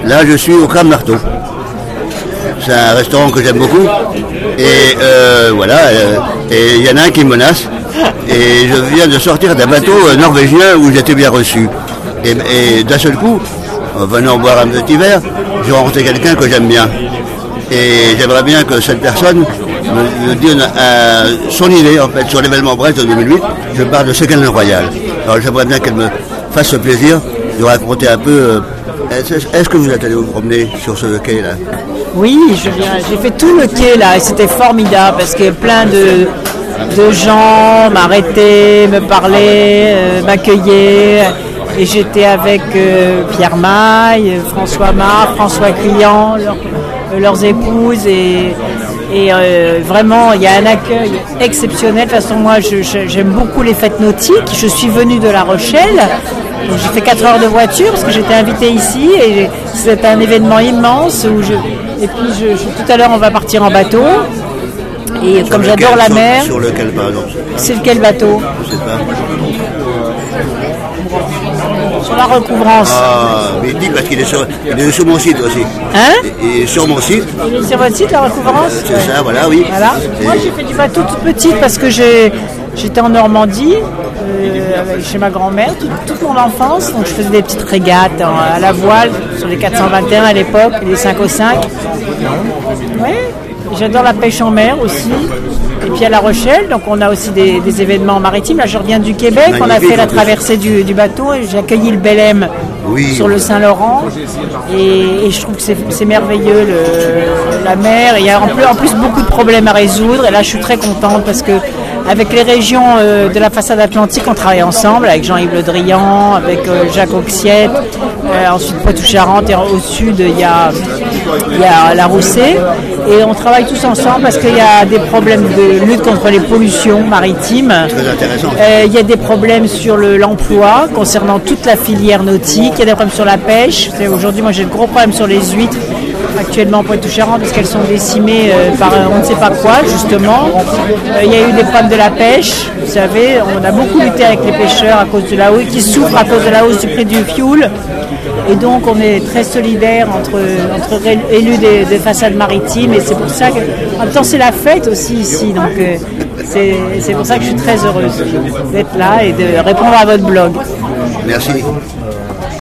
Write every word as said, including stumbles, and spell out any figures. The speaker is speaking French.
Là, je suis au Crâne Marteau. C'est un restaurant que j'aime beaucoup. Et euh, voilà, euh, et il y en a un qui me menace. Et je viens de sortir d'un bateau norvégien où j'étais bien reçu. Et, et d'un seul coup, en venant boire un petit verre, j'ai rencontré quelqu'un que j'aime bien. Et j'aimerais bien que cette personne me, me donne euh, son idée en fait sur l'événement Brest de deux mille huit. Je parle de Ségolène Royal. Alors j'aimerais bien qu'elle me fasse le plaisir de raconter un peu. Euh, est-ce, est-ce que vous êtes allé vous promener sur ce quai là? Oui, je viens, j'ai fait tout le quai là et c'était formidable parce que plein de, de gens m'arrêtaient, me parlaient, euh, m'accueillaient. Et j'étais avec euh, Pierre Maille, François Marc, François Client, leur, euh, leurs épouses et, et euh, vraiment il y a un accueil exceptionnel. De toute façon moi je, je, j'aime beaucoup les fêtes nautiques. Je suis venue de La Rochelle, donc j'ai fait quatre heures de voiture parce que j'étais invitée ici et c'est un événement immense. Où je, et puis je, je, tout à l'heure on va partir en bateau. Et sur comme lequel, j'adore la sur, mer. Sur lequel pardon? C'est lequel bateau? Je sais pas. Sur la recouvrance. Ah, mais dis parce qu'il est sur, il est sur mon site aussi. Hein? Il est sur mon site. Il est sur votre site, la recouvrance? C'est ouais. ça, voilà, oui. Voilà. Et moi, j'ai fait du bateau toute petite parce que j'ai, j'étais en Normandie, euh, chez ma grand-mère, toute, toute mon enfance. Donc, je faisais des petites régates en, à la voile sur les quatre cent vingt et un à l'époque, les cinq au cinq. Ouais. J'adore la pêche en mer aussi. Et puis à La Rochelle, donc on a aussi des, des événements maritimes. Là, je reviens du Québec. Magnifique, on a fait la traversée du, du bateau et j'ai accueilli le Belém oui. sur le Saint-Laurent. Et, et je trouve que c'est, c'est merveilleux, le, la mer. Et il y a en plus, en plus beaucoup de problèmes à résoudre. Et là, je suis très contente parce que avec les régions euh, de la façade atlantique, on travaille ensemble avec Jean-Yves Le Drian, avec euh, Jacques Auxiette, euh, ensuite Poitou-Charentes, et au sud, il y a, il y a la Roussée. Et on travaille tous ensemble parce qu'il y a des problèmes de lutte contre les pollutions maritimes. Très intéressant. Euh, il y a des problèmes sur le, l'emploi concernant toute la filière nautique. Il y a des problèmes sur la pêche. Aujourd'hui, moi, j'ai de gros problèmes sur les huîtres actuellement en Poitou-Charentes parce qu'elles sont décimées euh, par euh, on ne sait pas quoi, justement. Euh, il y a eu des problèmes de la pêche. Vous savez, on a beaucoup lutté avec les pêcheurs à cause de la hausse, qui souffrent à cause de la hausse du prix du fioul. Et donc, on est très solidaires entre, entre élus des, des façades maritimes. Et c'est pour ça que, en même temps, c'est la fête aussi ici. Donc, euh, c'est, c'est pour ça que je suis très heureuse d'être là et de répondre à votre blog. Merci.